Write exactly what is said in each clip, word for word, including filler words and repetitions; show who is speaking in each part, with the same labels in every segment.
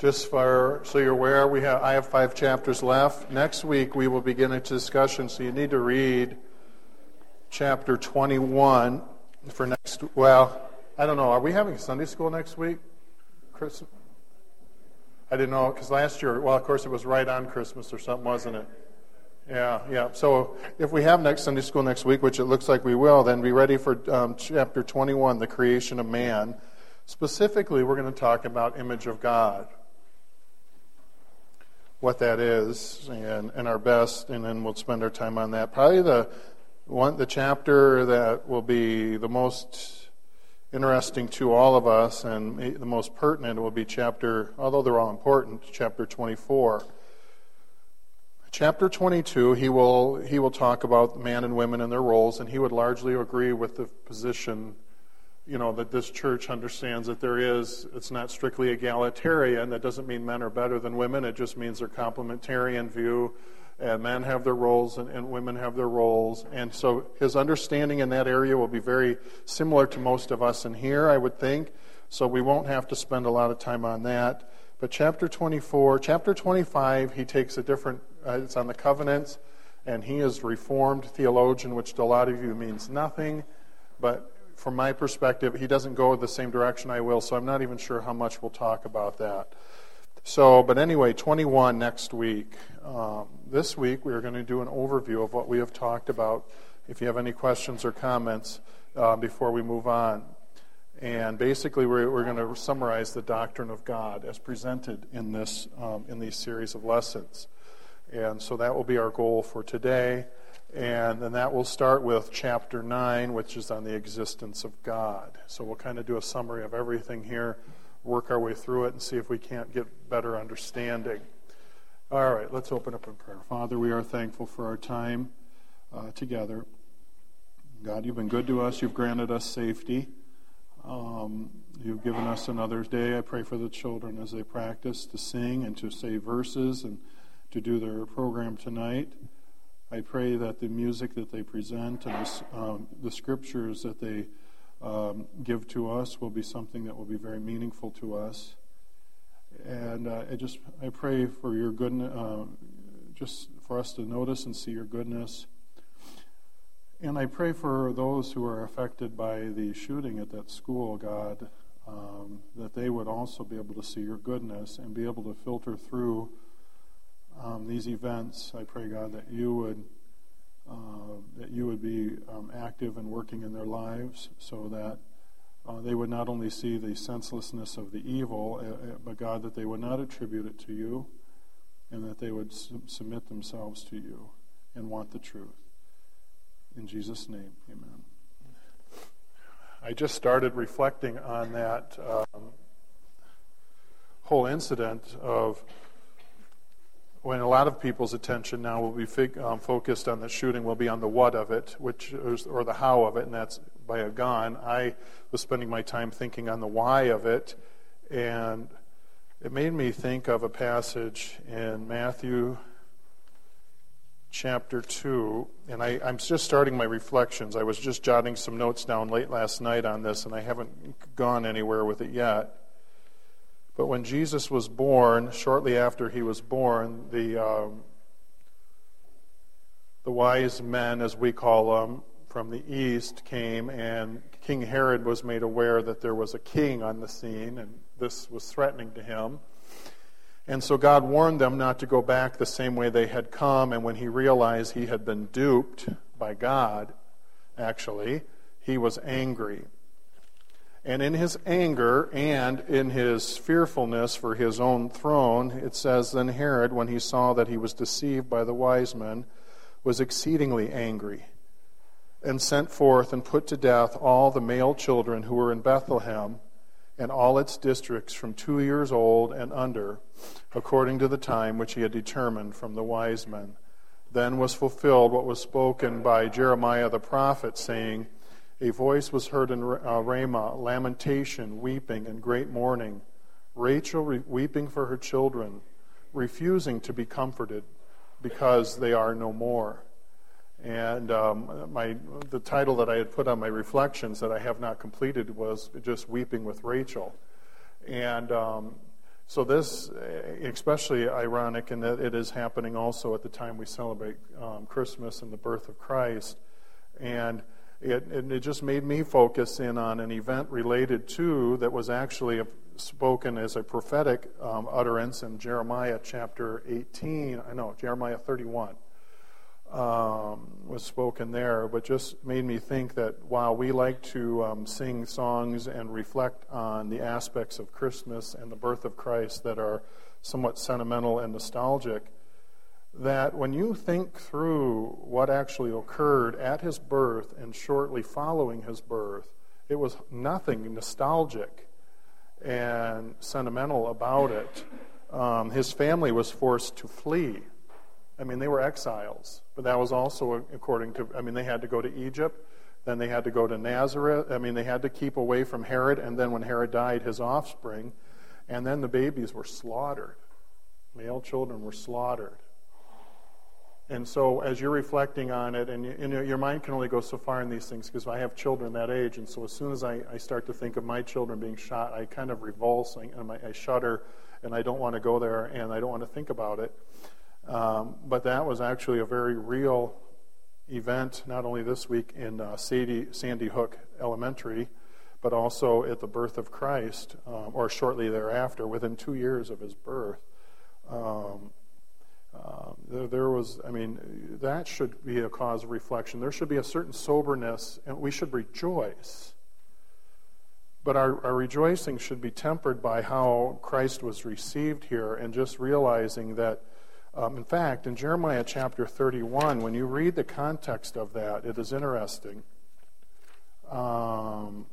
Speaker 1: Just for so you're aware, we have I have five chapters left. Next week we will begin a discussion, so you need to read chapter twenty-one for next. Well, I don't know. Are we having Sunday school next week? Christmas? I didn't know because last year, well, of course, it was right on Christmas or something, wasn't it? Yeah, yeah. So if we have next Sunday school next week, which it looks like we will, then be ready for um, chapter twenty-one, the creation of man. Specifically, we're going to talk about image of God, what that is, and, and our best, and then we'll spend our time on that. Probably the one, the chapter that will be the most interesting to all of us and the most pertinent will be chapter, although they're all important, chapter twenty-four. Chapter twenty-two, he will he will talk about man and women and their roles, and he would largely agree with the position, you know, that this church understands that there is, it's not strictly egalitarian. That doesn't mean men are better than women. It just means they're complementarian view, and men have their roles and, and women have their roles. And so his understanding in that area will be very similar to most of us in here, I would think. So we won't have to spend a lot of time on that. But chapter twenty-four, chapter twenty-five, he takes a different, uh, it's on the covenants, and he is Reformed theologian, which to a lot of you means nothing. But from my perspective, he doesn't go the same direction I will, so I'm not even sure how much we'll talk about that. So, but anyway, twenty-one next week. Um, this week, we are going to do an overview of what we have talked about. If you have any questions or comments uh, before we move on. And basically, we're, we're going to summarize the doctrine of God as presented in this um, in these series of lessons. And so that will be our goal for today. And then that will start with chapter nine, which is on the existence of God. So we'll kind of do a summary of everything here, work our way through it, and see if we can't get better understanding. All right, let's open up in prayer. Father, we are thankful for our time uh, together. God, you've been good to us. You've granted us safety. Um, you've given us another day. I pray for the children as they practice to sing and to say verses and to do their program tonight. I pray that the music that they present and the, um, the scriptures that they um, give to us will be something that will be very meaningful to us. And uh, I just I pray for your goodness, uh, just for us to notice and see your goodness. And I pray for those who are affected by the shooting at that school, God, um, that they would also be able to see your goodness and be able to filter through Um, these events. I pray, God, that you would uh, that you would be um, active and working in their lives, so that uh, they would not only see the senselessness of the evil, uh, but God, that they would not attribute it to you, and that they would su- submit themselves to you and want the truth. In Jesus' name, amen. I just started reflecting on that um, whole incident of when a lot of people's attention now will be fig- um, focused on the shooting, will be on the what of it, which is, or the how of it, and that's by a gun. I was spending my time thinking on the why of it, and it made me think of a passage in Matthew chapter two, and I, I'm just starting my reflections. I was just jotting some notes down late last night on this, and I haven't gone anywhere with it yet. But when Jesus was born, shortly after he was born, the um, the wise men, as we call them, from the east came, and King Herod was made aware that there was a king on the scene, and this was threatening to him. And so God warned them not to go back the same way they had come, and when he realized he had been duped by God, actually, he was angry. And in his anger and in his fearfulness for his own throne, it says, then Herod, when he saw that he was deceived by the wise men, was exceedingly angry, and sent forth and put to death all the male children who were in Bethlehem and all its districts from two years old and under, according to the time which he had determined from the wise men. Then was fulfilled what was spoken by Jeremiah the prophet, saying, a voice was heard in uh, Ramah, lamentation, weeping, and great mourning. Rachel re- weeping for her children, refusing to be comforted, because they are no more. And um, my the title that I had put on my reflections that I have not completed was just Weeping with Rachel. And um, So this, especially ironic in that it is happening also at the time we celebrate um, Christmas and the birth of Christ. And it, it, it just made me focus in on an event related to that was actually a, spoken as a prophetic um, utterance in Jeremiah chapter eighteen. I know, Jeremiah thirty-one. Um, was spoken there, but just made me think that while we like to um, sing songs and reflect on the aspects of Christmas and the birth of Christ that are somewhat sentimental and nostalgic, that when you think through what actually occurred at his birth and shortly following his birth, it was nothing nostalgic and sentimental about it. Um, his family was forced to flee. I mean, they were exiles, but that was also according to, I mean, they had to go to Egypt, then they had to go to Nazareth. I mean, they had to keep away from Herod, and then when Herod died, his offspring, and then the babies were slaughtered. Male children were slaughtered. And so as you're reflecting on it, and, you, and your mind can only go so far in these things, because I have children that age, and so as soon as I, I start to think of my children being shot, I kind of revulse, and I, I shudder, and I don't want to go there, and I don't want to think about it. Um, but that was actually a very real event, not only this week in uh, Sadie, Sandy Hook Elementary, but also at the birth of Christ, um, or shortly thereafter, within two years of his birth. Um, um, there, there was, I mean, that should be a cause of reflection. There should be a certain soberness, and we should rejoice. But our, our rejoicing should be tempered by how Christ was received here, and just realizing that Um, in fact, in Jeremiah chapter thirty-one, when you read the context of that, it is interesting. Um,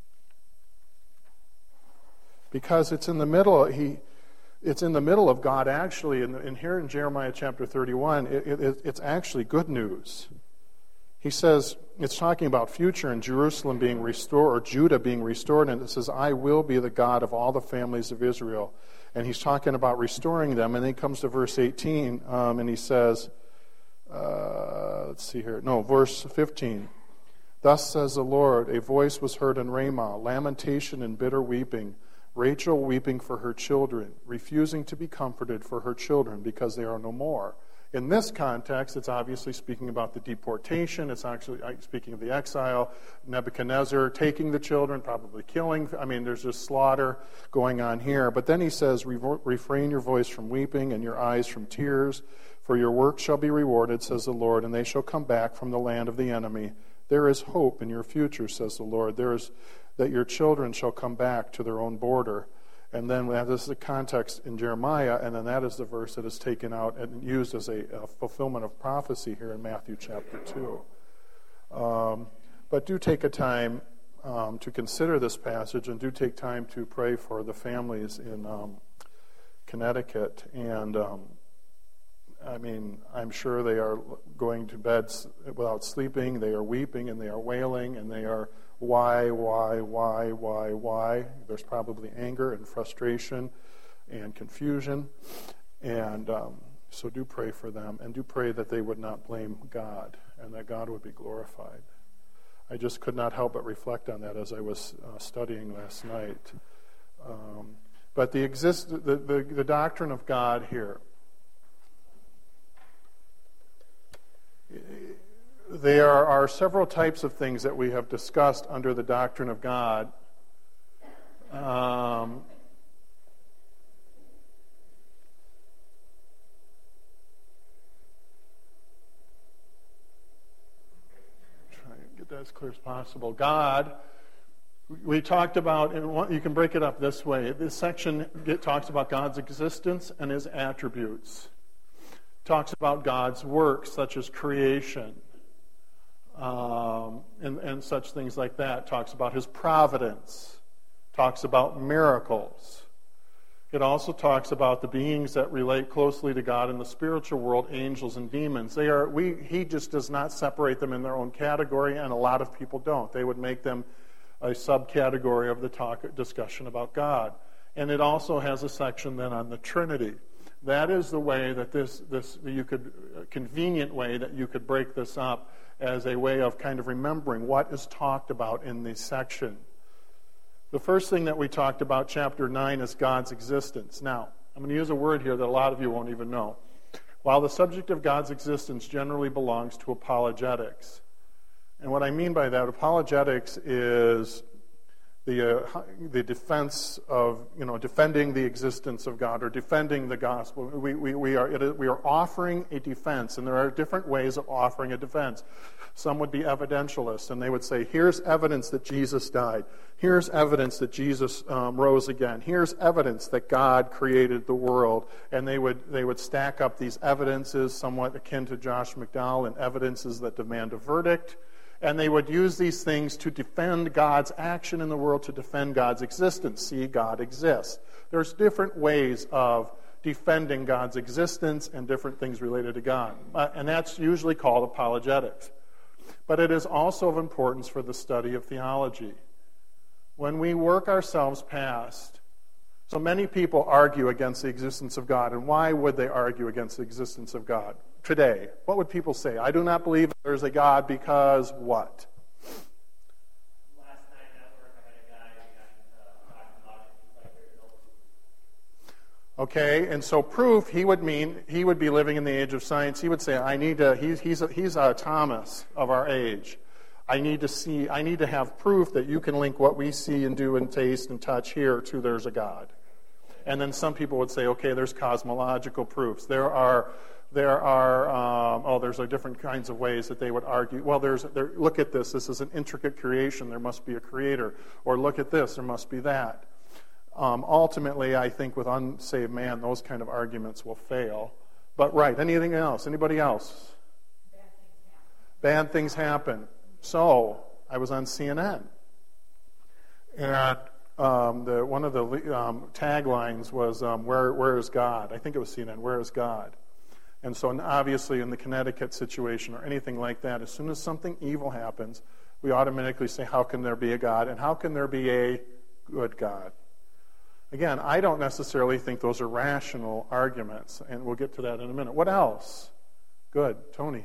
Speaker 1: because it's in the middle, he, it's in the middle of God actually, and, and here in Jeremiah chapter thirty-one, it, it, it's actually good news. He says, it's talking about future and Jerusalem being restored, or Judah being restored, and it says, I will be the God of all the families of Israel. And he's talking about restoring them, and then he comes to verse eighteen, um, and he says, uh, let's see here, no, verse fifteen. Thus says the Lord, a voice was heard in Ramah, lamentation and bitter weeping, Rachel weeping for her children, refusing to be comforted for her children because they are no more. In this context, it's obviously speaking about the deportation. It's actually speaking of the exile, Nebuchadnezzar taking the children, probably killing. I mean, there's just slaughter going on here. But then he says, refrain your voice from weeping and your eyes from tears, for your work shall be rewarded, says the Lord, and they shall come back from the land of the enemy. There is hope in your future, says the Lord. There is that your children shall come back to their own border. And then this is the context in Jeremiah, and then that is the verse that is taken out and used as a, a fulfillment of prophecy here in Matthew chapter two. Um, but do take a time um, to consider this passage, and do take time to pray for the families in um, Connecticut. And um, I mean, I'm sure they are going to bed without sleeping. They are weeping and they are wailing and they are why, why, why, why, why. There's probably anger and frustration and confusion. And um, so do pray for them, and do pray that they would not blame God and that God would be glorified. I just could not help but reflect on that as I was uh, studying last night. Um, but the, exist- the, the, the doctrine of God here, there are several types of things that we have discussed under the doctrine of God. Um, try and get that as clear as possible. God, we talked about, and you can break it up this way. This section talks about God's existence and his attributes. Talks about God's works, such as creation. Um, and, and such things like that. Talks about his providence. Talks about miracles. It also talks about the beings that relate closely to God in the spiritual world, angels and demons. They are we he just does not separate them in their own category, and a lot of people don't. They would make them a subcategory of the talk discussion about God. And it also has a section then on the Trinity. That is the way that this this you could a convenient way that you could break this up as a way of kind of remembering what is talked about in this section. The first thing that we talked about, chapter nine, is God's existence. Now, I'm going to use a word here that a lot of you won't even know. While the subject of God's existence generally belongs to apologetics, and what I mean by that, apologetics is the uh, the defense of, you know, defending the existence of God or defending the gospel. We we we are it is, we are offering a defense, and there are different ways of offering a defense. Some would be evidentialists, and they would say, here's evidence that Jesus died. Here's evidence that Jesus um, rose again. Here's evidence that God created the world. And they would they would stack up these evidences, somewhat akin to Josh McDowell, and evidences that demand a verdict. And they would use these things to defend God's action in the world, to defend God's existence. See, God exists. There's different ways of defending God's existence and different things related to God. Uh, and that's usually called apologetics. But it is also of importance for the study of theology. When we work ourselves past, so many people argue against the existence of God. And why would they argue against the existence of God? Today, what would people say? I do not believe there's a God because what?
Speaker 2: Last night at work, I had a guy who got talking about it. He's like, there's no proof.
Speaker 1: Okay, and so proof, he would mean, he would be living in the age of science. He would say, I need to, he's, he's, a, he's a Thomas of our age. I need to see, I need to have proof that you can link what we see and do and taste and touch here to there's a God. And then some people would say, okay, there's cosmological proofs. There are, there are, um, oh, there's like different kinds of ways that they would argue. Well, there's, there, look at this. This is an intricate creation. There must be a creator. Or look at this. There must be that. Um, ultimately, I think with unsaved man, those kind of arguments will fail. But right, anything else? Anybody else? Bad things happen. Bad things happen. So, I was on C N N. And um, the, one of the um, taglines was, um, where, where is God? I think it was C N N, where is God? And so and obviously in the Connecticut situation or anything like that, as soon as something evil happens, we automatically say, how can there be a God? And how can there be a good God? Again, I don't necessarily think those are rational arguments, and we'll get to that in a minute. What else? Good. Tony.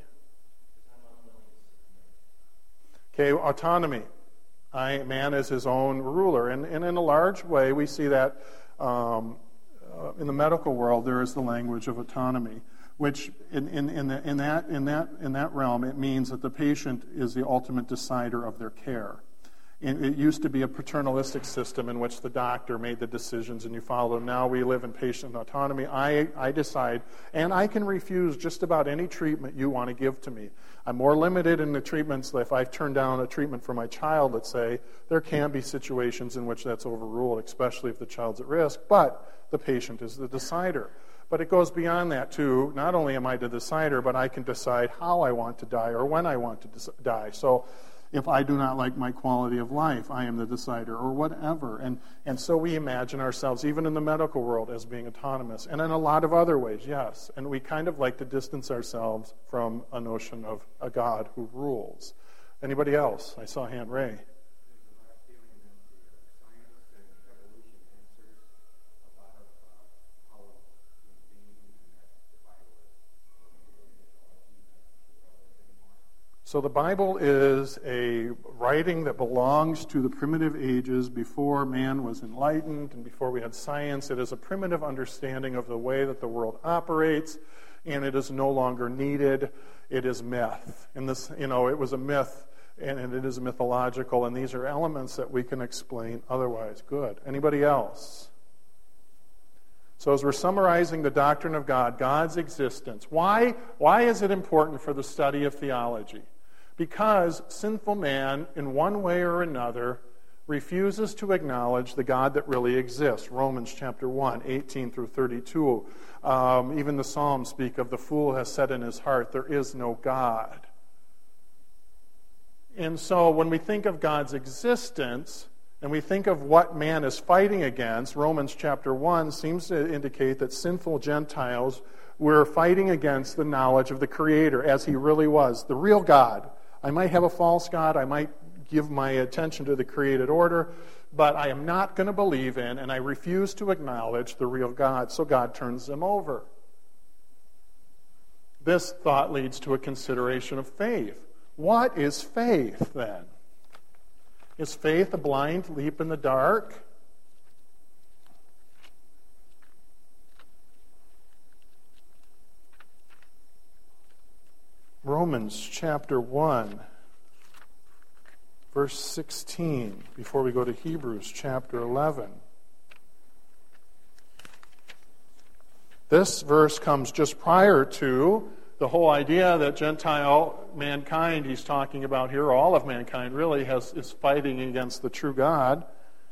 Speaker 1: Okay, autonomy. I, man is his own ruler. And, and in a large way, we see that um, uh, in the medical world, there is the language of autonomy, which in, in, in, the, in, that, in, that, in that realm, it means that the patient is the ultimate decider of their care. It used to be a paternalistic system in which the doctor made the decisions and you followed them. Now we live in patient autonomy. I, I decide, and I can refuse just about any treatment you want to give to me. I'm more limited in the treatments. If I've turned down a treatment for my child, let's say, there can be situations in which that's overruled, especially if the child's at risk, but the patient is the decider. But it goes beyond that, too. Not only am I the decider, but I can decide how I want to die or when I want to die. So if I do not like my quality of life, I am the decider, or whatever. And and so we imagine ourselves, even in the medical world, as being autonomous. And in a lot of other ways, yes. And we kind of like to distance ourselves from a notion of a God who rules. Anybody else? I saw a hand. Ray. So the Bible is a writing that belongs to the primitive ages before man was enlightened and before we had science. It is a primitive understanding of the way that the world operates, and it is no longer needed. It is myth. And this, you know, it was a myth, and it is mythological, and these are elements that we can explain otherwise. Good. Anybody else? So as we're summarizing the doctrine of God, God's existence, why, why is it important for the study of theology? Because sinful man, in one way or another, refuses to acknowledge the God that really exists. Romans chapter one, eighteen through thirty-two. Um, even the Psalms speak of the fool has said in his heart, there is no God. And so when we think of God's existence, and we think of what man is fighting against, Romans chapter one seems to indicate that sinful Gentiles were fighting against the knowledge of the Creator as he really was, the real God. I might have a false God, I might give my attention to the created order, but I am not going to believe in, and I refuse to acknowledge the real God, so God turns them over. This thought leads to a consideration of faith. What is faith, then? Is faith a blind leap in the dark? Romans chapter one, verse sixteen, before we go to Hebrews chapter eleven. This verse comes just prior to the whole idea that Gentile mankind he's talking about here, all of mankind really, has is fighting against the true God.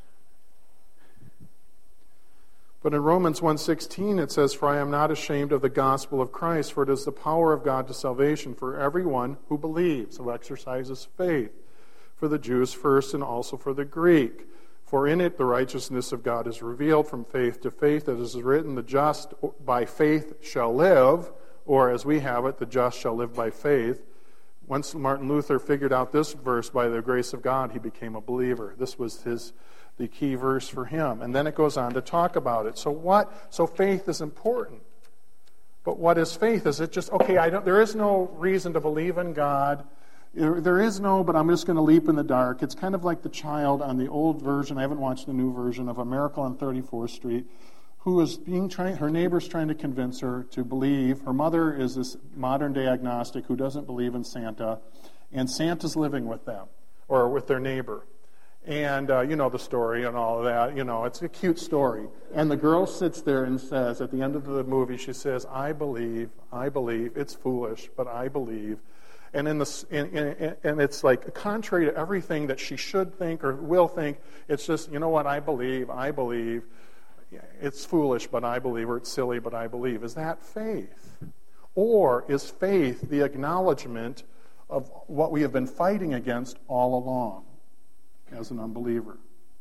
Speaker 1: But in Romans one sixteen it says, "For I am not ashamed of the gospel of Christ, for it is the power of God to salvation for everyone who believes," who exercises faith, "for the Jews first and also for the Greek. For in it the righteousness of God is revealed from faith to faith, as is written, the just by faith shall live," or as we have it, the just shall live by faith. Once Martin Luther figured out this verse, by the grace of God, he became a believer. This was his the key verse for him. And then it goes on to talk about it. So what? So faith is important. But what is faith? Is it just, okay, I don't, there is no reason to believe in God. There is no, but I'm just going to leap in the dark. It's kind of like the child on the old version, I haven't watched the new version, of A Miracle on thirty-fourth Street, who is being trying, her neighbor's trying to convince her to believe. Her mother is this modern-day agnostic who doesn't believe in Santa, and Santa's living with them, or with their neighbor. And uh, you know the story and all of that. You know, it's a cute story. And the girl sits there and says, at the end of the movie, she says, "I believe, I believe. It's foolish, but I believe." And in the and, and, and it's like contrary to everything that she should think or will think. It's just, you know what? I believe, I believe. It's foolish, but I believe, or it's silly, but I believe. Is that faith? Or is faith the acknowledgement of what we have been fighting against all along as an unbeliever?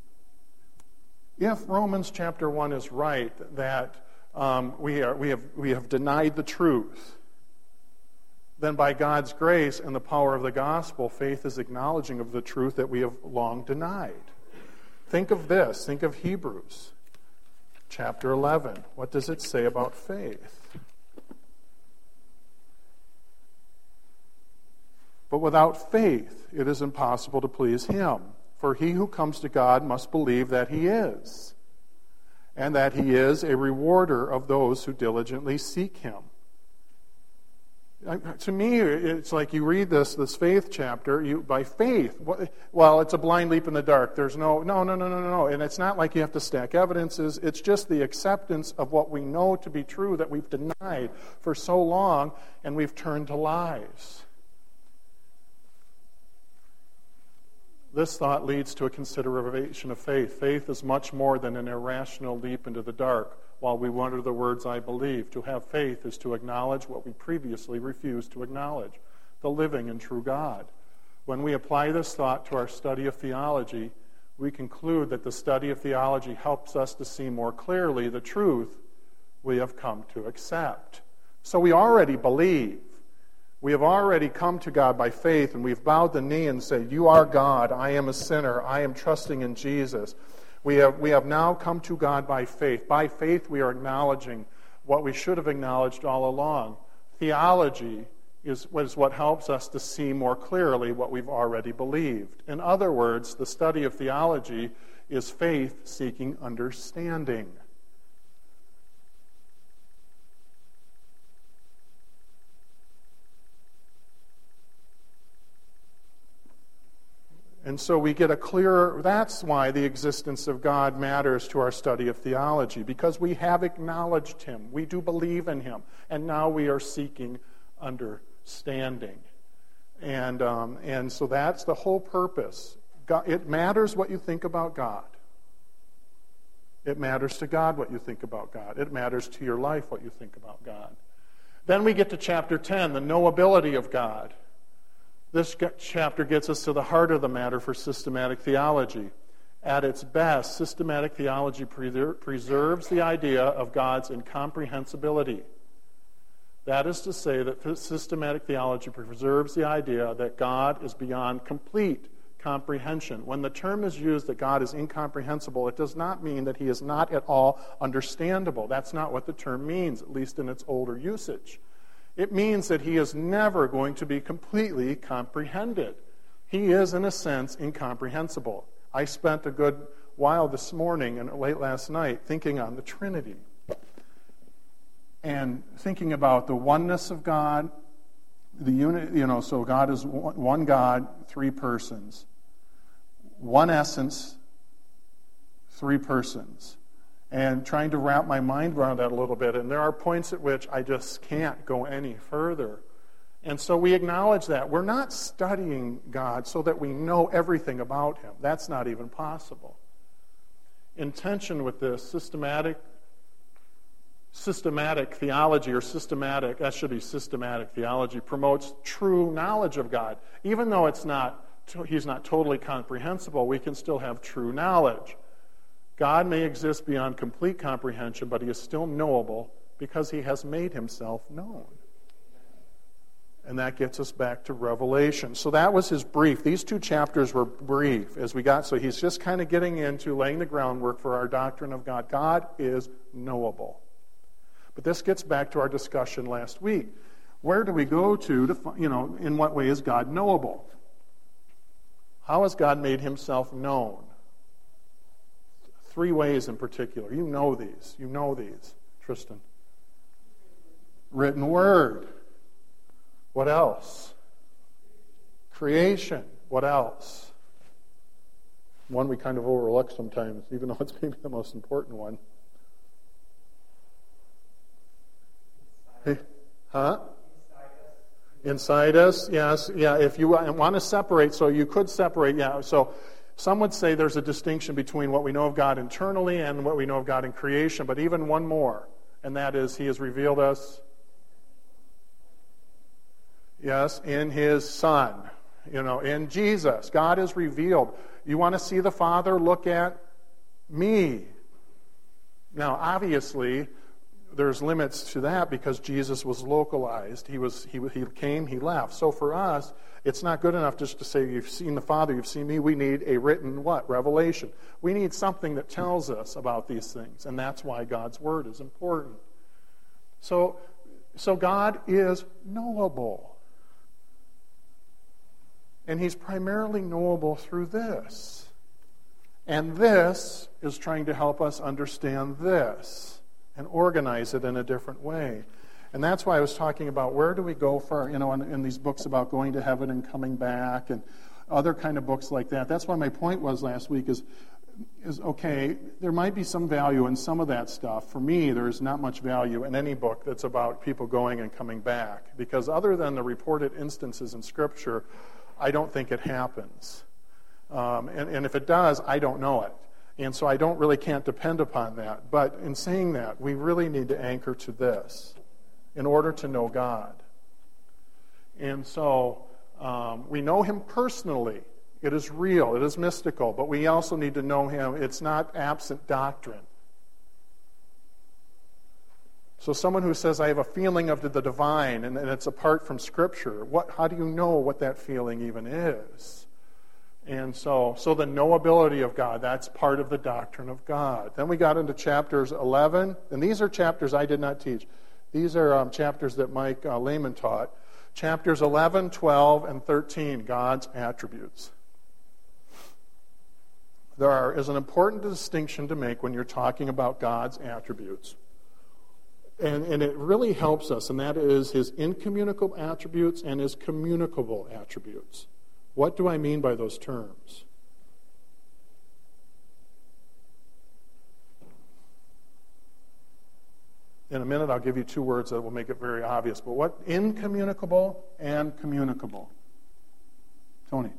Speaker 1: If Romans chapter one is right, that um, we are we have we have denied the truth, then by God's grace and the power of the gospel, faith is acknowledging of the truth that we have long denied. Think of this. Think of Hebrews chapter eleven. What does it say about faith? "But without faith it is impossible to please him. For he who comes to God must believe that he is, and that he is a rewarder of those who diligently seek him." To me, it's like you read this this faith chapter, you by faith, well, it's a blind leap in the dark. There's no, no, no, no, no, no. And it's not like you have to stack evidences. It's just the acceptance of what we know to be true that we've denied for so long, and we've turned to lies. This thought leads to a consideration of faith. Faith is much more than an irrational leap into the dark while we wonder the words, "I believe." To have faith is to acknowledge what we previously refused to acknowledge, the living and true God. When we apply this thought to our study of theology, we conclude that the study of theology helps us to see more clearly the truth we have come to accept. So we already believe. We have already come to God by faith, and we've bowed the knee and said, "You are God, I am a sinner, I am trusting in Jesus." We have, we have now come to God by faith. By faith we are acknowledging what we should have acknowledged all along. Theology is, is what helps us to see more clearly what we've already believed. In other words, the study of theology is faith seeking understanding. And so we get a clearer, that's why the existence of God matters to our study of theology, because we have acknowledged him. We do believe in him. And now we are seeking understanding. And, um, and so that's the whole purpose. God, it matters what you think about God. It matters to God what you think about God. It matters to your life what you think about God. Then we get to chapter ten, the knowability of God. This chapter gets us to the heart of the matter for systematic theology. At its best, systematic theology preserves the idea of God's incomprehensibility. That is to say that systematic theology preserves the idea that God is beyond complete comprehension. When the term is used that God is incomprehensible, it does not mean that he is not at all understandable. That's not what the term means, at least in its older usage. It means that he is never going to be completely comprehended. He is, in a sense, incomprehensible. I spent a good while this morning and late last night thinking on the Trinity and thinking about the oneness of God, the unit, you know, so God is one God, three persons. One essence, three persons. And trying to wrap my mind around that a little bit. And there are points at which I just can't go any further. And so we acknowledge that. We're not studying God so that we know everything about Him. That's not even possible. In tension with this, systematic systematic theology or systematic, that should be systematic theology, promotes true knowledge of God. Even though it's not, He's not totally comprehensible, we can still have true knowledge. God may exist beyond complete comprehension, but He is still knowable because He has made Himself known. And that gets us back to Revelation. So that was his brief. These two chapters were brief as we got. So he's just kind of getting into laying the groundwork for our doctrine of God. God is knowable. But this gets back to our discussion last week. Where do we go to, to you know, in what way is God knowable? How has God made Himself known? Three ways in particular. You know these. You know these, Tristan. Written Word. What else? Creation. What else? One we kind of overlook sometimes, even though it's maybe the most important one. Hey, huh? Inside us, yes. Yeah, if you want to separate, so you could separate, yeah. So some would say there's a distinction between what we know of God internally and what we know of God in creation, but even one more, and that is He has revealed us. Yes, in His Son, you know, in Jesus. God is revealed. You want to see the Father? Look at me. Now, obviously, there's limits to that because Jesus was localized. He was he he came, He left. So for us, it's not good enough just to say you've seen the Father, you've seen me. We need a written what? Revelation. We need something that tells us about these things, and that's why God's Word is important. So, so God is knowable. And He's primarily knowable through this. And this is trying to help us understand this and organize it in a different way. And that's why I was talking about where do we go for, you know, in, in these books about going to heaven and coming back and other kind of books like that. That's why my point was last week is, is okay, there might be some value in some of that stuff. For me, there is not much value in any book that's about people going and coming back. Because other than the reported instances in Scripture, I don't think it happens. Um, and, and if it does, I don't know it. And so I don't really can't depend upon that. But in saying that, we really need to anchor to this in order to know God. And so um, we know Him personally. It is real. It is mystical. But we also need to know Him. It's not absent doctrine. So someone who says, I have a feeling of the divine, and, and it's apart from Scripture, what, how do you know what that feeling even is? And so, so the knowability of God, that's part of the doctrine of God. Then we got into chapters eleven, and these are chapters I did not teach. These are um, chapters that Mike uh, Lehman taught. Chapters eleven, twelve, and thirteen, God's attributes. There are, is an important distinction to make when you're talking about God's attributes. And, and it really helps us, and that is His incommunicable attributes and His communicable attributes. What do I mean by those terms? In a minute, I'll give you two words that will make it very obvious. But what? Incommunicable and communicable. Tony.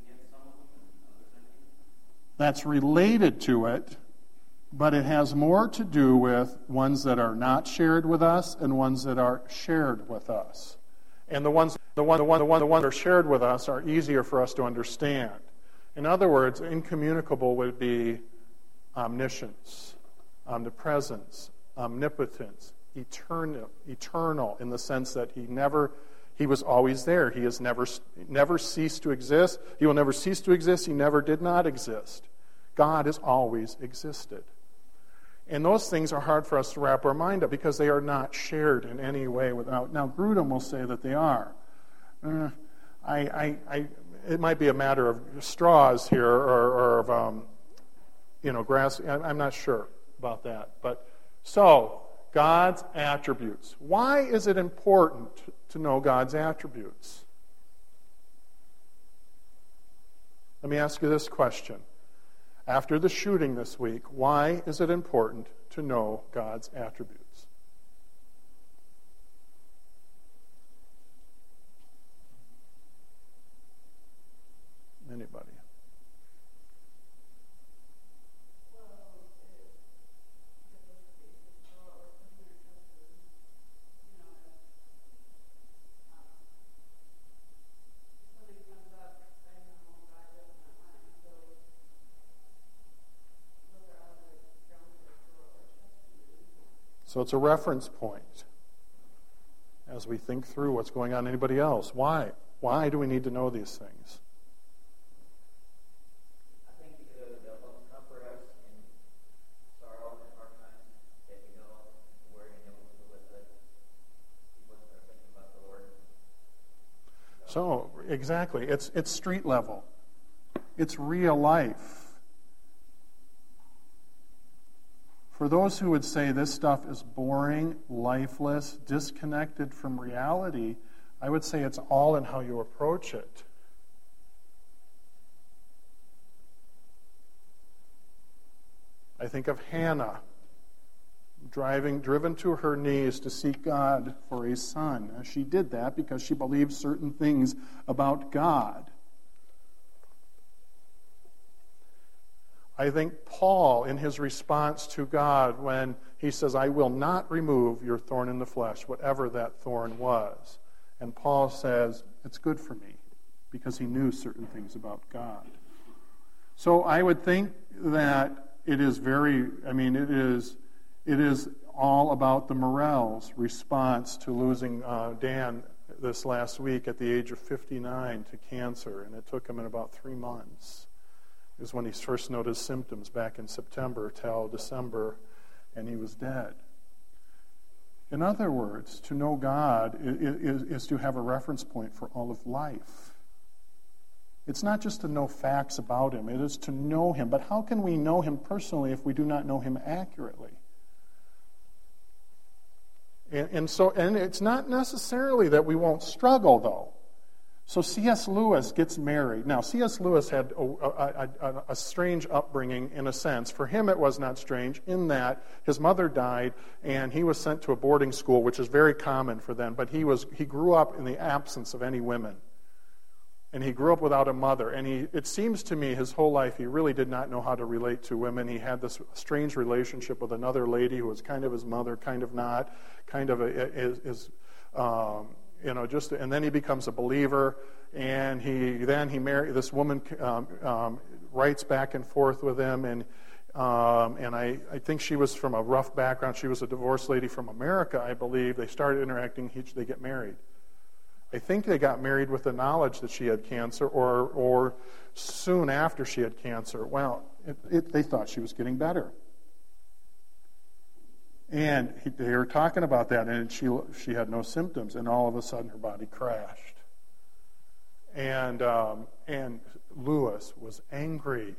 Speaker 1: That's related to it, but it has more to do with ones that are not shared with us and ones that are shared with us. And the ones, the one, the one, the one, the ones that are shared with us are easier for us to understand. In other words, incommunicable would be omniscience, omnipresence, omnipotence, eternal, eternal in the sense that He never, He was always there. He has never, never ceased to exist. He will never cease to exist. He never did not exist. God has always existed. And those things are hard for us to wrap our mind up because they are not shared in any way without. Now, Grudem will say that they are. Uh, I, I, I, it might be a matter of straws here or, or of, um, you know, grass. I'm not sure about that. But so, God's attributes. Why is it important to know God's attributes? Let me ask you this question. After the shooting this week, why is it important to know God's attributes? Anybody? So it's a reference point as we think through what's going on. Anybody else? Why? Why do we need to know these things?
Speaker 2: I think because they'll help comfort us in sorrow and hard times. If we know we're able to do with it, people are thinking about the Lord.
Speaker 1: So exactly, it's it's street level. It's real life. For those who would say this stuff is boring, lifeless, disconnected from reality, I would say it's all in how you approach it. I think of Hannah, driving, driven to her knees to seek God for a son. And she did that because she believed certain things about God. I think Paul, in his response to God, when he says, I will not remove your thorn in the flesh, whatever that thorn was. And Paul says, it's good for me, because he knew certain things about God. So I would think that it is very, I mean, it is, it is all about the Morels' response to losing uh, Dan this last week at the age of fifty-nine to cancer, and it took him in about three months. Is when he first noticed symptoms back in September till December, and he was dead. In other words, to know God is, is to have a reference point for all of life. It's not just to know facts about him, it is to know him. But how can we know him personally if we do not know him accurately? And, and so, and it's not necessarily that we won't struggle, though. So C S Lewis gets married. Now, C S Lewis had a, a, a, a strange upbringing in a sense. For him, it was not strange in that his mother died and he was sent to a boarding school, which is very common for them. But he was he grew up in the absence of any women. And he grew up without a mother. And he it seems to me his whole life he really did not know how to relate to women. He had this strange relationship with another lady who was kind of his mother, kind of not, kind of is... is um, You know, just and then he becomes a believer, and he then he marry this woman um, um, writes back and forth with him, and um, and I, I think she was from a rough background. She was a divorced lady from America, I believe. They started interacting. He, they get married. I think they got married with the knowledge that she had cancer, or or soon after she had cancer. Well, it, it, they thought she was getting better. And he, they were talking about that, and she she had no symptoms, and all of a sudden her body crashed. And um, and Lewis was angry,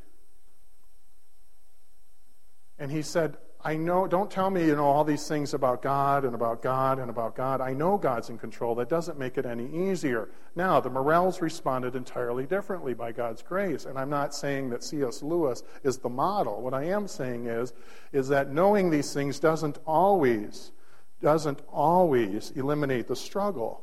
Speaker 1: and he said, "I know. Don't tell me you know all these things about God and about God and about God. I know God's in control. That doesn't make it any easier." Now the Morels responded entirely differently by God's grace, and I'm not saying that C S Lewis is the model. What I am saying is, is that knowing these things doesn't always, doesn't always eliminate the struggle.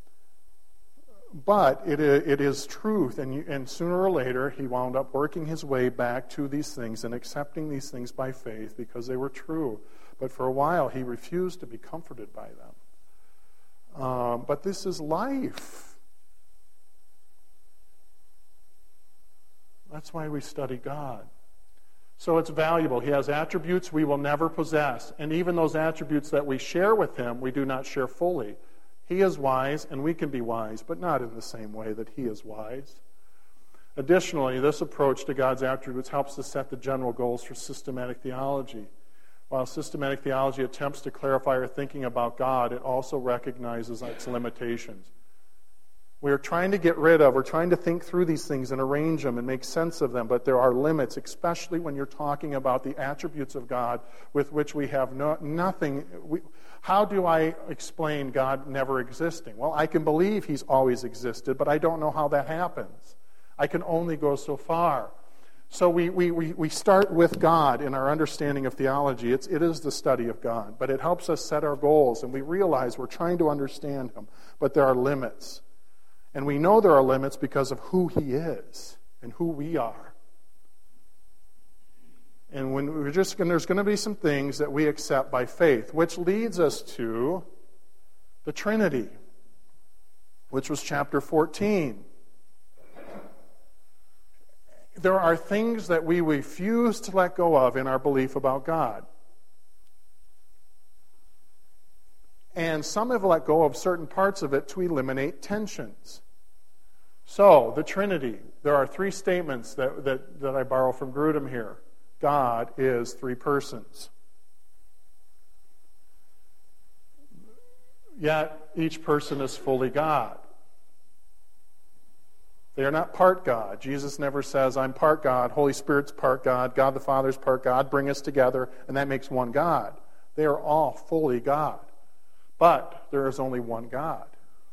Speaker 1: But it is, it is truth, and, you, and sooner or later he wound up working his way back to these things and accepting these things by faith because they were true. But for a while he refused to be comforted by them. Um, but this is life. That's why we study God. So it's valuable. He has attributes we will never possess. And even those attributes that we share with him, we do not share fully. He is wise, and we can be wise, but not in the same way that he is wise. Additionally, this approach to God's attributes helps to set the general goals for systematic theology. While systematic theology attempts to clarify our thinking about God, it also recognizes its limitations. We're trying to get rid of, we're trying to think through these things and arrange them and make sense of them, but there are limits, especially when you're talking about the attributes of God with which we have no, nothing. We, how do I explain God never existing? Well, I can believe he's always existed, but I don't know how that happens. I can only go so far. So we, we, we, we start with God in our understanding of theology. It's, it is the study of God, but it helps us set our goals, and we realize we're trying to understand him, but there are limits. And we know there are limits because of who he is and who we are. And when we're just going, there's going to be some things that we accept by faith, which leads us to the Trinity, which was chapter fourteen. There are things that we refuse to let go of in our belief about God. And some have let go of certain parts of it to eliminate tensions. So, the Trinity. There are three statements that, that, that I borrow from Grudem here. God is three persons. Yet, each person is fully God. They are not part God. Jesus never says, I'm part God, Holy Spirit's part God, God the Father's part God, bring us together, and that makes one God. They are all fully God. But there is only one God.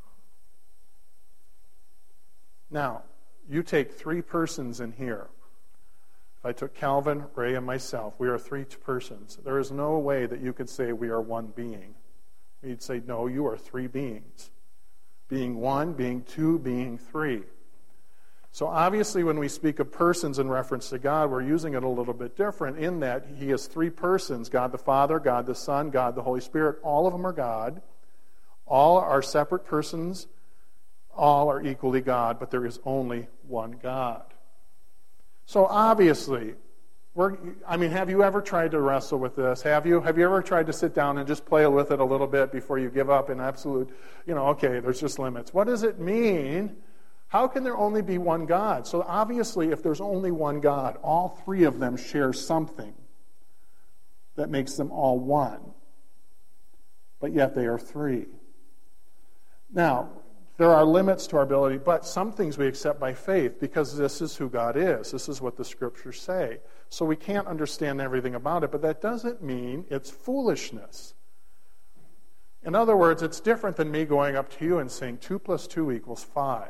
Speaker 1: Now, you take three persons in here. If I took Calvin, Ray, and myself, we are three persons. There is no way that you could say we are one being. You'd say, no, you are three beings. Being one, being two, being three. So obviously when we speak of persons in reference to God, we're using it a little bit different in that he is three persons, God the Father, God the Son, God the Holy Spirit. All of them are God. All are separate persons. All are equally God, but there is only one God. So obviously, we're, I mean, have you ever tried to wrestle with this? Have you? Have you ever tried to sit down and just play with it a little bit before you give up in absolute, you know, okay, there's just limits. What does it mean? How can there only be one God? So obviously, if there's only one God, all three of them share something that makes them all one. But yet they are three. Now, there are limits to our ability, but some things we accept by faith because this is who God is. This is what the Scriptures say. So we can't understand everything about it, but that doesn't mean it's foolishness. In other words, it's different than me going up to you and saying two plus two equals five.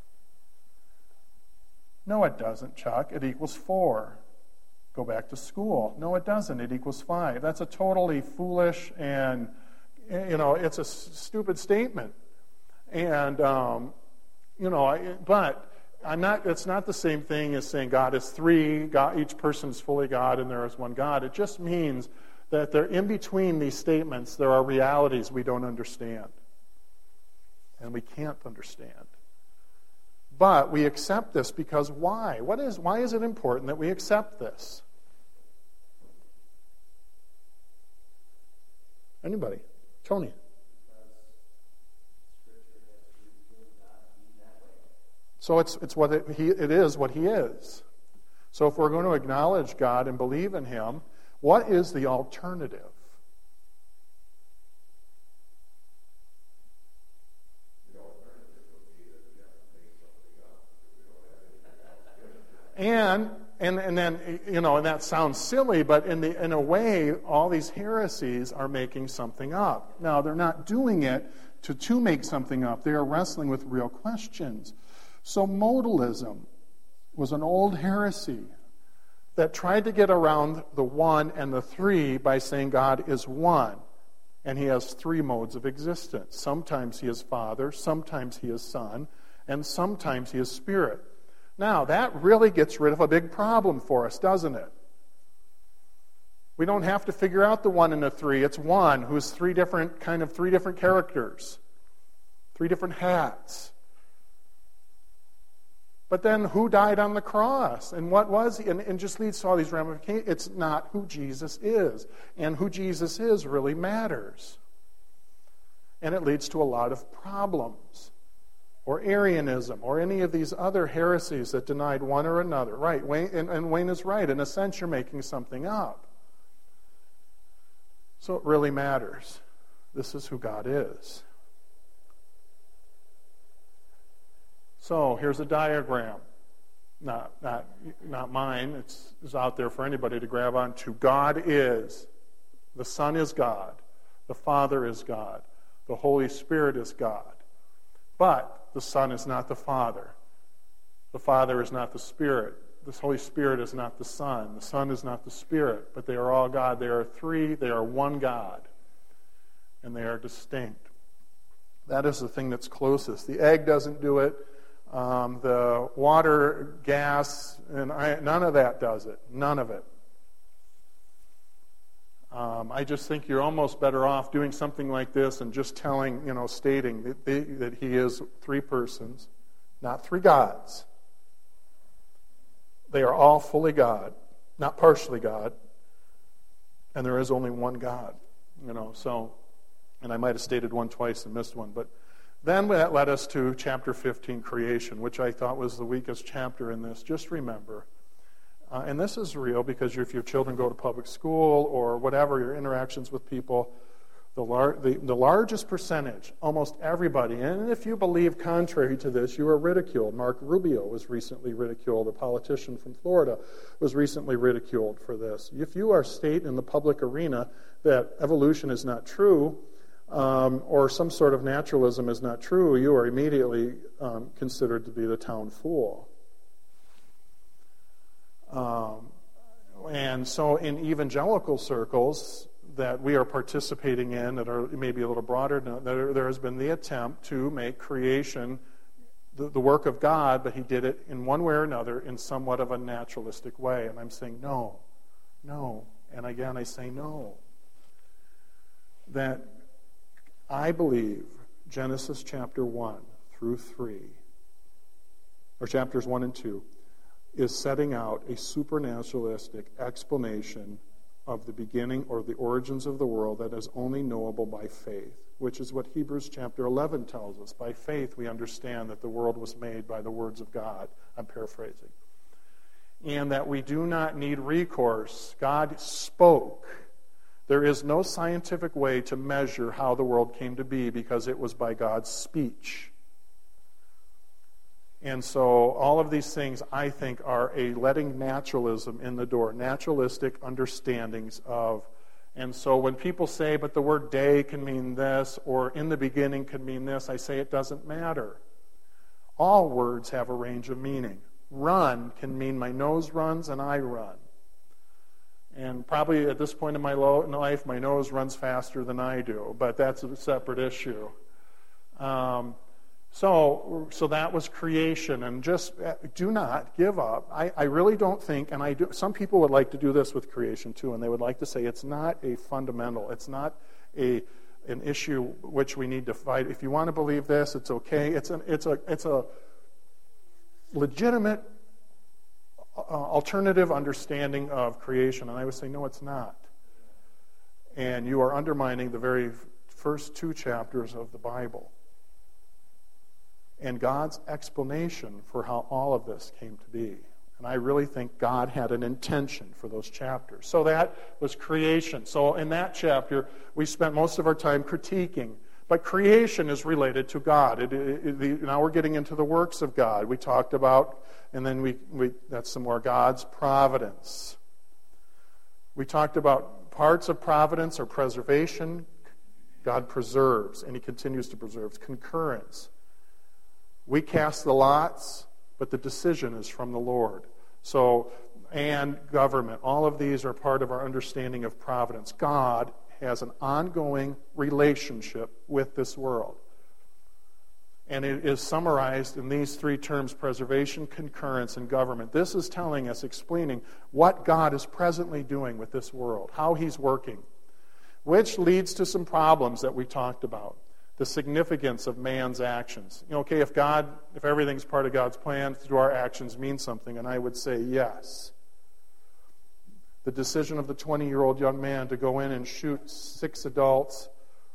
Speaker 1: No, it doesn't, Chuck. It equals four. Go back to school. No, it doesn't. It equals five. That's a totally foolish and, you know, it's a stupid statement. And, um, you know, I, but I'm not. It's not the same thing as saying God is three, God, each person is fully God, and there is one God. It just means that there, in between these statements, there are realities we don't understand. And we can't understand. But we accept this because why? What is, why is it important that we accept this? Anybody? Tony? So it's it's what it, he, it is what he is. So if we're going to acknowledge God and believe in him, what is the alternative? And and and then, you know, and that sounds silly, but in the in a way, all these heresies are making something up. Now, they're not doing it to, to make something up. They are wrestling with real questions. So modalism was an old heresy that tried to get around the one and the three by saying God is one, and he has three modes of existence. Sometimes he is Father, sometimes he is Son, and sometimes he is Spirit. Now, that really gets rid of a big problem for us, doesn't it? We don't have to figure out the one and the three. It's one who's three different, kind of three different characters, three different hats. But then who died on the cross? And what was he? And, and just leads to all these ramifications. It's not who Jesus is. And who Jesus is really matters. And it leads to a lot of problems. Or Arianism, or any of these other heresies that denied one or another. Right, Wayne, and, and Wayne is right. In a sense, you're making something up. So it really matters. This is who God is. So here's a diagram. Not, not, not mine. It's, it's out there for anybody to grab onto. God is. The Son is God. The Father is God. The Holy Spirit is God. But the Son is not the Father. The Father is not the Spirit. The Holy Spirit is not the Son. The Son is not the Spirit. But they are all God. They are three. They are one God. And they are distinct. That is the thing that's closest. The egg doesn't do it. Um, the water, gas, and I, none of that does it. None of it. Um, I just think you're almost better off doing something like this and just telling, you know, stating that, they, that he is three persons, not three gods. They are all fully God, not partially God, and there is only one God, you know. So, and I might have stated one twice and missed one, but then that led us to chapter fifteen, creation, which I thought was the weakest chapter in this. Just remember, uh, and this is real because if your children go to public school or whatever, your interactions with people, the, lar- the, the largest percentage, almost everybody, and if you believe contrary to this, you are ridiculed. Mark Rubio was recently ridiculed. A politician from Florida was recently ridiculed for this. If you are state in the public arena that evolution is not true, Um, or some sort of naturalism is not true, you are immediately um, considered to be the town fool. Um, and so in evangelical circles that we are participating in that are maybe a little broader, there, there has been the attempt to make creation the, the work of God, but he did it in one way or another in somewhat of a naturalistic way. And I'm saying no, no. And again, I say no. That I believe Genesis chapter one through three, or chapters one and two, is setting out a supernaturalistic explanation of the beginning or the origins of the world that is only knowable by faith, which is what Hebrews chapter eleven tells us. By faith we understand that the world was made by the words of God. I'm paraphrasing. And that we do not need recourse. God spoke. There is no scientific way to measure how the world came to be because it was by God's speech. And so all of these things, I think, are a letting naturalism in the door, naturalistic understandings of. And so when people say, but the word day can mean this, or in the beginning can mean this, I say it doesn't matter. All words have a range of meaning. Run can mean my nose runs and I run. And probably at this point in my life, my nose runs faster than I do, but that's a separate issue. Um, so, so that was creation, and just do not give up. I, I really don't think, and I do. Some people would like to do this with creation too, and they would like to say it's not a fundamental, it's not a an issue which we need to fight. If you want to believe this, it's okay. It's an it's a it's a legitimate. Uh, alternative understanding of creation. And I would say, no, it's not. And you are undermining the very first two chapters of the Bible. And God's explanation for how all of this came to be. And I really think God had an intention for those chapters. So that was creation. So in that chapter, we spent most of our time critiquing. But creation is related to God. It, it, it, now we're getting into the works of God. We talked about, and then we, we that's some more God's providence. We talked about parts of providence or preservation. God preserves, and he continues to preserve. Concurrence. We cast the lots, but the decision is from the Lord. So, and government. All of these are part of our understanding of providence. God has an ongoing relationship with this world. And it is summarized in these three terms: preservation, concurrence, and government. This is telling us, explaining what God is presently doing with this world, how he's working, which leads to some problems that we talked about. The significance of man's actions. You know, okay, if God, if everything's part of God's plan, do our actions mean something? And I would say yes. The decision of the twenty-year-old young man to go in and shoot six adults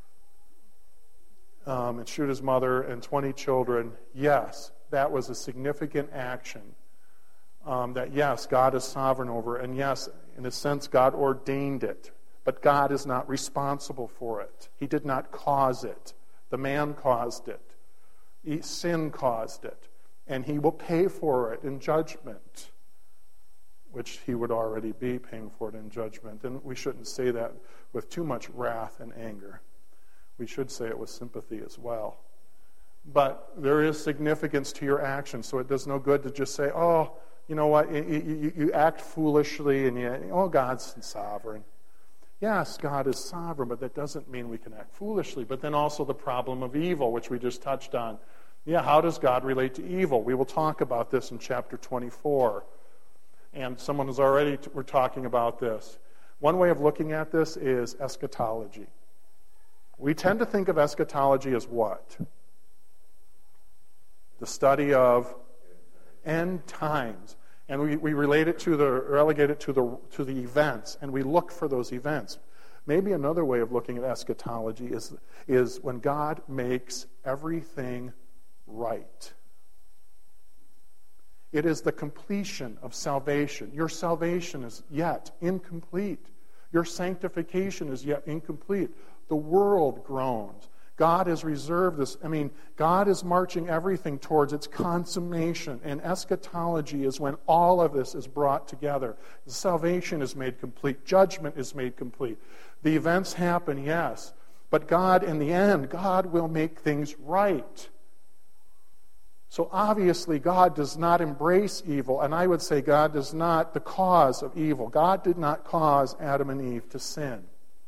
Speaker 1: um, and shoot his mother and twenty children, yes, that was a significant action. Um, that, yes, God is sovereign over, and yes, in a sense, God ordained it. But God is not responsible for it. He did not cause it. The man caused it. Sin caused it. and he will pay for it in judgment, which he would already be paying for it in judgment. And we shouldn't say that with too much wrath and anger. We should say it with sympathy as well. But there is significance to your actions, so it does no good to just say, oh, you know what, you, you, you act foolishly, and you, oh, God's sovereign. Yes, God is sovereign, but that doesn't mean we can act foolishly. But then also the problem of evil, which we just touched on. Yeah, how does God relate to evil? We will talk about this in chapter twenty-four. And someone has already, t- we're talking about this. One way of looking at this is eschatology. We tend to think of eschatology as what? The study of end times. And we, we relate it to the, relegate it to the, to the events, and we look for those events. Maybe another way of looking at eschatology is, is when God makes everything right. It is the completion of salvation. Your salvation is yet incomplete. Your sanctification is yet incomplete. The world groans. God has reserved this. I mean, God is marching everything towards its consummation. And eschatology is when all of this is brought together. The salvation is made complete. Judgment is made complete. The events happen, yes. But God, in the end, God will make things right. So obviously, God does not embrace evil. And I would say God is not the cause of evil. God did not cause Adam and Eve to sin.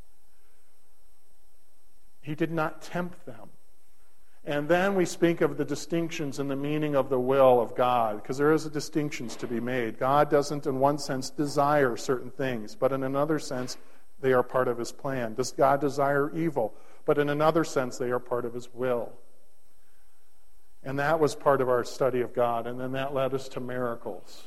Speaker 1: He did not tempt them. And then we speak of the distinctions in the meaning of the will of God, because there is a distinctions to be made. God doesn't, in one sense, desire certain things, but in another sense, they are part of his plan. Does God desire evil? But in another sense, they are part of his will. And that was part of our study of God, and then that led us to miracles.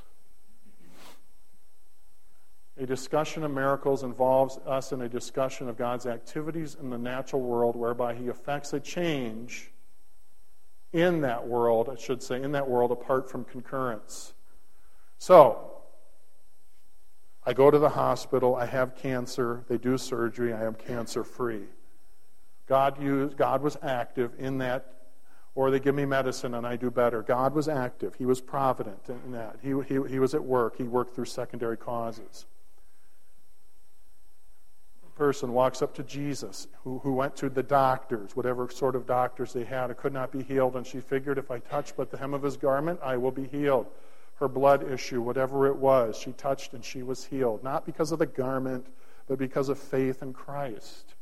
Speaker 1: A discussion of miracles involves us in a discussion of God's activities in the natural world, whereby he effects a change in that world, I should say, in that world apart from concurrence. So, I go to the hospital, I have cancer, they do surgery, I am cancer-free. God used, God was active in that, or they give me medicine and I do better. God was active. He was provident in that. He, he, he was at work. He worked through secondary causes. Person walks up to Jesus, who, who went to the doctors, whatever sort of doctors they had, it could not be healed, and she figured, if I touch but the hem of his garment, I will be healed. Her blood issue, whatever it was, she touched and she was healed, not because of the garment, but because of faith in Christ.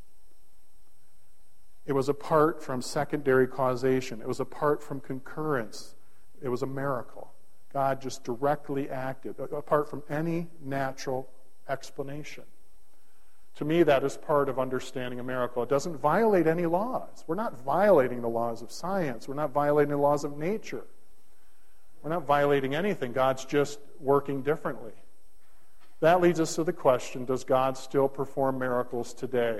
Speaker 1: It was apart from secondary causation. It was apart from concurrence. It was a miracle. God just directly acted, apart from any natural explanation. To me, that is part of understanding a miracle. It doesn't violate any laws. We're not violating the laws of science. We're not violating the laws of nature. We're not violating anything. God's just working differently. That leads us to the question, does God still perform miracles today?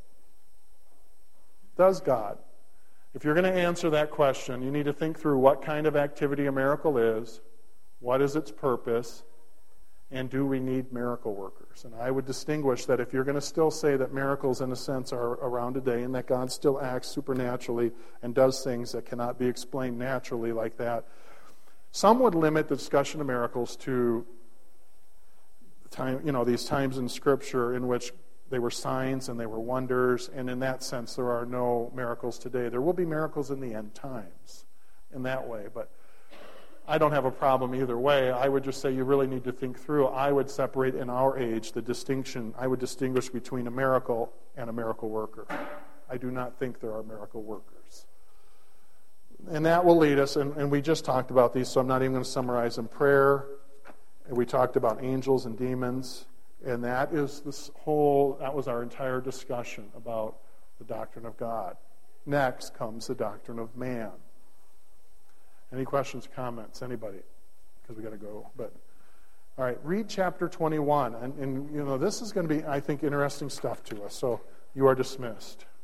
Speaker 1: Does God? If you're going to answer that question, you need to think through what kind of activity a miracle is, what is its purpose, and do we need miracle workers? And I would distinguish that if you're going to still say that miracles, in a sense, are around today and that God still acts supernaturally and does things that cannot be explained naturally like that, some would limit the discussion of miracles to time, you know, these times in Scripture in which they were signs and they were wonders, and in that sense, there are no miracles today. There will be miracles in the end times in that way, but I don't have a problem either way. I would just say you really need to think through. I would separate in our age the distinction. I would distinguish between a miracle and a miracle worker. I do not think there are miracle workers. And that will lead us, and, and we just talked about these, so I'm not even going to summarize them. Prayer, and we talked about angels and demons, and that is this whole, that was our entire discussion about the doctrine of God. Next comes the doctrine of man. Any questions, comments? Anybody? Because we got to go. But all right, read chapter twenty-one, and, and you know this is going to be, I think, interesting stuff to us. So you are dismissed.